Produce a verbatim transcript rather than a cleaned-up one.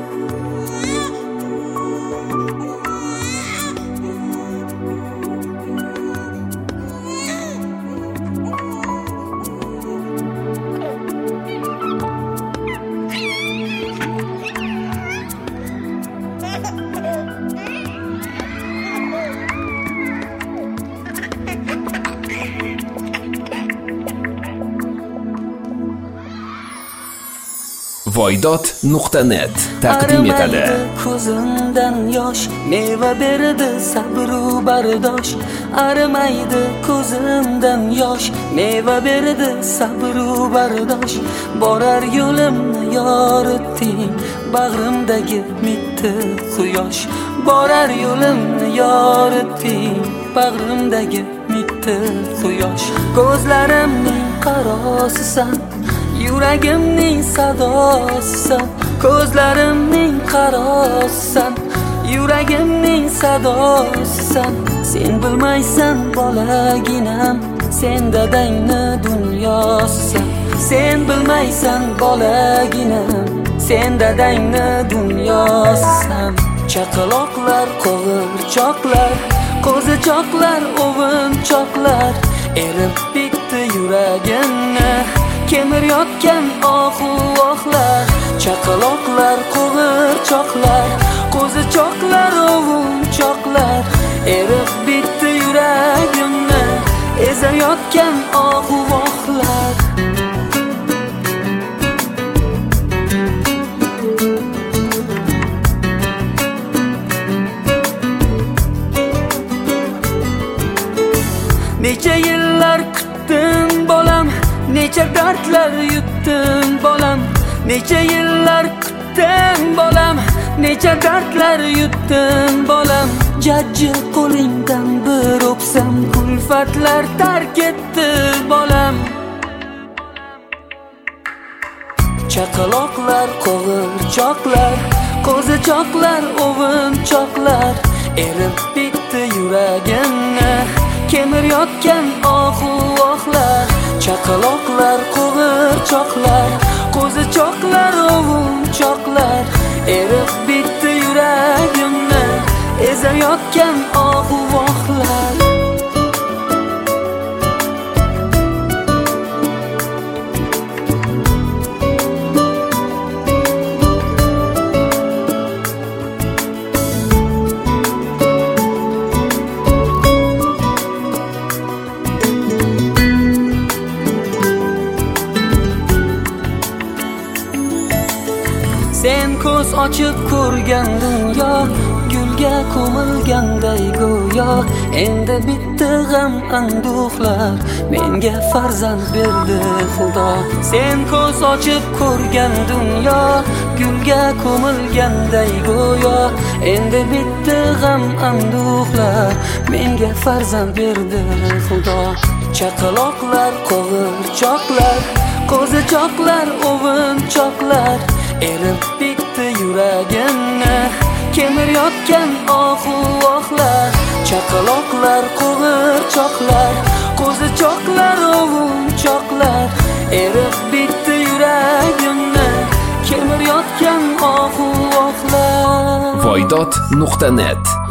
voydod nuqta net taqdim etadi. Ko'zimdan yosh, meva berdi sabru bardosh. Arimaydi ko'zimdan yosh, meva berdi sabru bardosh. Borar yo'limni yoritding, bag'rimdagi mitti quyosh. Borar yo'limni yoritding, bag'rimdagi mitti quyosh. Ko'zlarimning qarosisan, yuragimning sadosisan. Ko'zlarimning qarosisan, yuragimning sadosisan. Sen bilmaysan bolaginam, sen dadangni dunyosisan. Sen bilmaysan bolaginam, sen dadangni dunyosisan. Chaqaloqlar, qo'g'irchoqlar, qo'zichoqlar, o'g'inchoqlar erib bitdi yuragimni, kemirayotgan ohu-ohlar. Chaqaloqlar, qo'g'irchoqlar, qo'zichoqlar, o'g'inchoqlar erib bitdi yuragimni, ezayotgan ohu-ohlar. Necha yillar kutdim bolam, necha dardlar yutdim bolam. Necha yillar kutdim bolam, necha dardlar yutdim bolam. Jajji qo'lingdan bir o'psam, kulfatlar tark etdi bolam. Chaqaloqlar, qo'g'irchoqlar, qo'zichoqlar, o'g'inchoqlar erib bitdi yuragimni, kemirayotgan ohu-ohlar. Chaqaloqlar, qo'g'irchoqlar, qo'zichoqlar, o'g'inchoqlar erib bitdi yuragimni, ezayotgan ohu-ohlar. Sen ko'z ochib ko'rgan dunyo, gulga ko'milganday go'yo. Endi bitti g'am anduhlar, menga farzand berdi Xudo. Sen ko'z ochib ko'rgan dunyo, gulga ko'milganday go'yo. Endi bitti g'am anduhlar, menga farzand berdi Xudo. Chaqaloqlar, qo'g'irchoqlar, qo'zichoqlar, o'g'inchoqlar erib bitdi yuragimni, kemirayotgan ohu-ohlar. Chaqaloqlar, qo'g'irchoqlar, qo'zichoqlar, o'g'inchoqlar erib bitdi yuragimni, kemirayotgan ohu-ohlar. voydod nuqta net